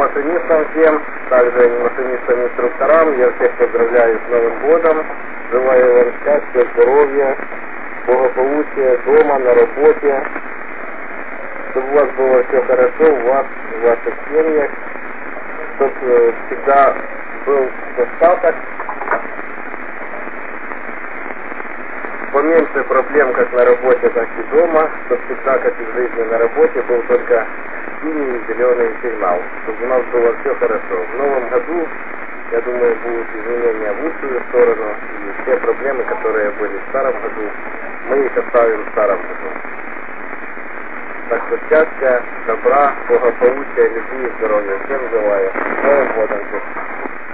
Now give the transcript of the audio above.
машинистам всем, также машинистам, инструкторам. Я всех поздравляю с Новым годом. Желаю вам счастья, здоровья, благополучия дома, на работе. Чтобы у вас было все хорошо, у вас, в ваших семьях. Чтобы всегда был достаток. Поменьше проблем как на работе, так и дома. Чтобы всегда, как и в жизни, на работе был только синий и зеленый сигнал. Чтобы у нас было все хорошо. В новом году, я думаю, будут изменения в лучшую сторону. И все проблемы, которые были в старом году, мы их оставим в старом году. Так что счастья, добра, благополучия, любви и здоровья. Всем желаю. С Новым годом!